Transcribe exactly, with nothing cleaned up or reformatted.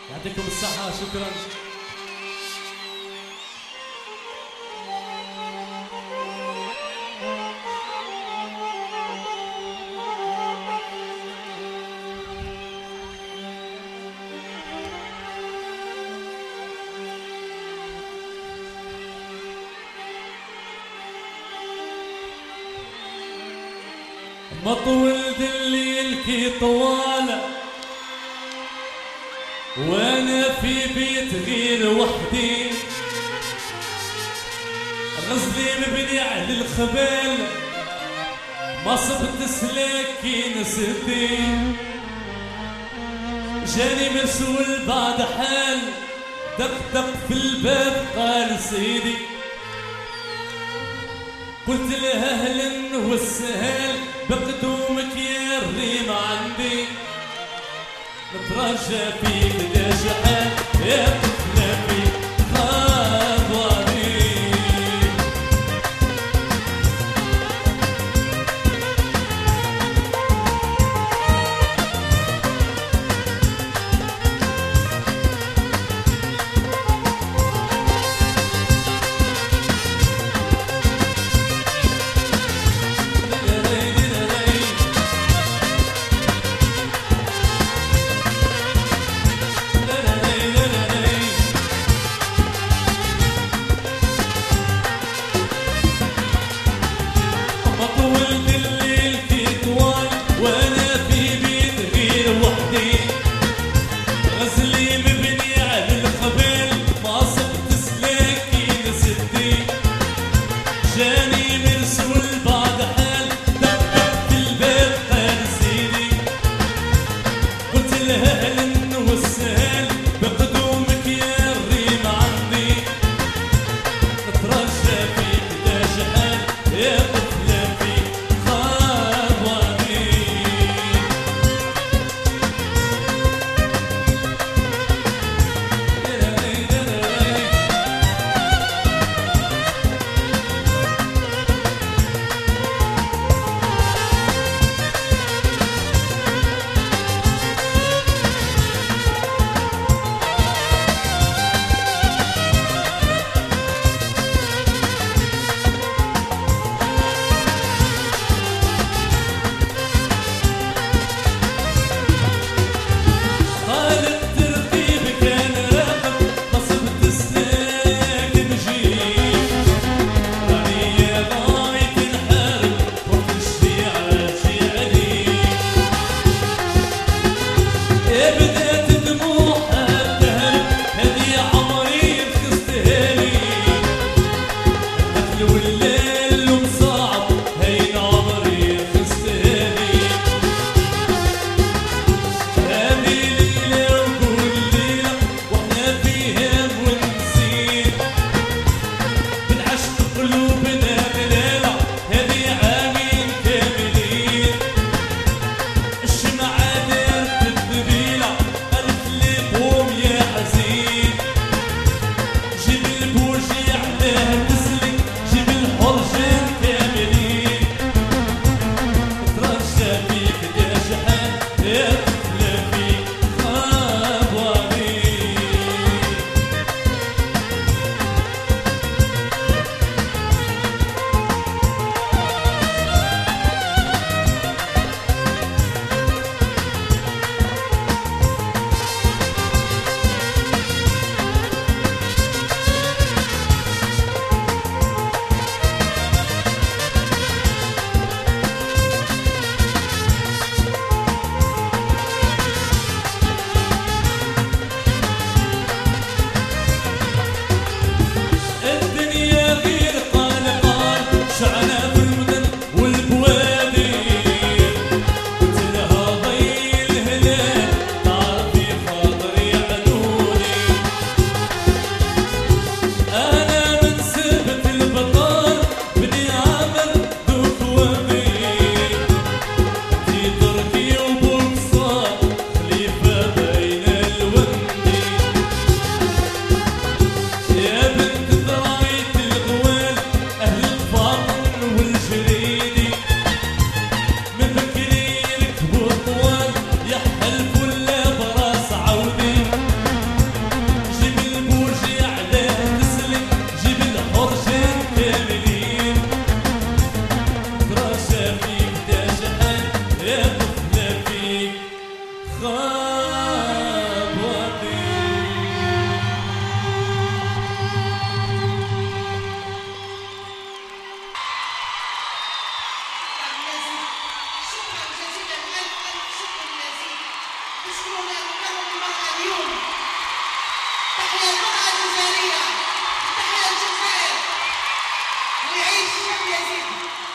يعطيكم الصحة، شكرا. مطول الليل كي طوالة وانا في بيت غير وحدي، غزلي مبني على الخبال ما صبت سلاكين سدي، جاني مسؤول بعد حال دق دق في الباب قال سيدي، قلت له اهلا والسهال بقدومك يا الريم عندي، نترجى فيك دا شحال يا طفلة في خاطري. غاب وطير. شكرا جزيلا، ألف ألف شكر جزيل. تشكرون لهم المرأة اليوم. تحيا المرأة الجزائرية، تحيا الجزائر، ويعيش الشعب يزيد.